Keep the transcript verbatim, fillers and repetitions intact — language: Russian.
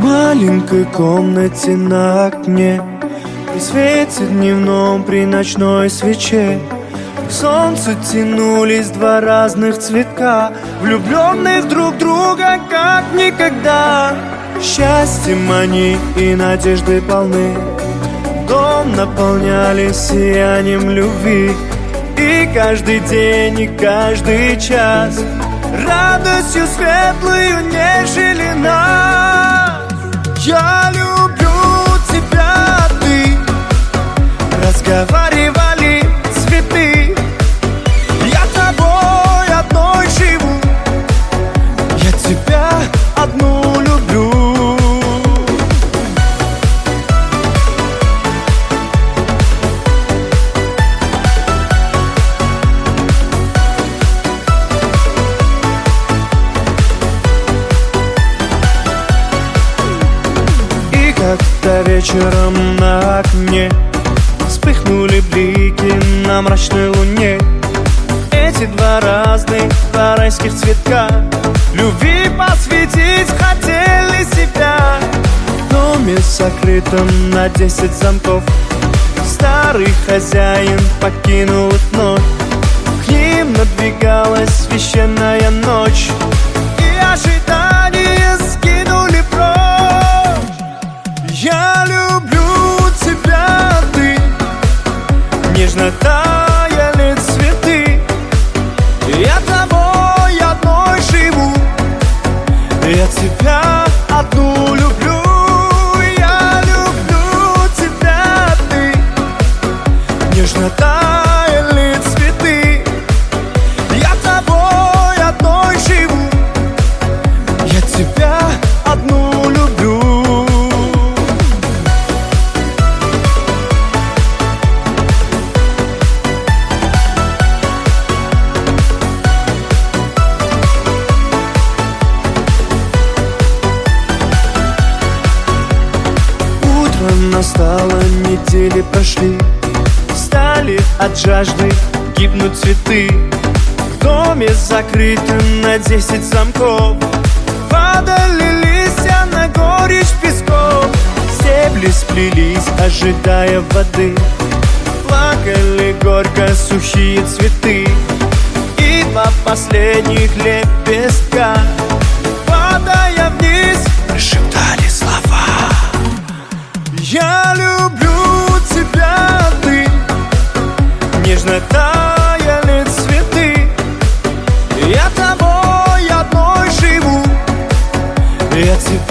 маленькой комнате на окне, при свете дневном, при ночной свече, к солнцу тянулись два разных цветка, влюбленных друг друга как никогда. Счастьем они и надеждой полны, дом наполняли сиянием любви. И каждый день, и каждый час радостью светлую нежели нас. Я люблю тебя, ты, разговаривали цветы. Я тобой одной живу, я тебя одну люблю. Как-то вечером на окне вспыхнули блики на мрачной луне. Эти два разных, два райских цветка любви посвятить хотели себя. В доме закрытом на десять замков старый хозяин покинул их вновь. К ним надвигалась священная ночь, и ожидания скинули прочь. Я люблю тебя, ты, нежно таяли цветы. Я тобой одной живу, я тебя одну люблю. Я люблю тебя, ты, нежно таяли цветы. Я тобой одной живу, я тебя одну люблю. Настало, недели прошли, стали от жажды гибнуть цветы. В доме закрытым на десять замков падали листья на горечь песков. Стебли сплелись, ожидая воды, плакали горько сухие цветы. И два последних лепестка, падая вниз, шептали слова. Я люблю тебя, ты, нежно таяли цветы. Я тобой одной живу, я тебя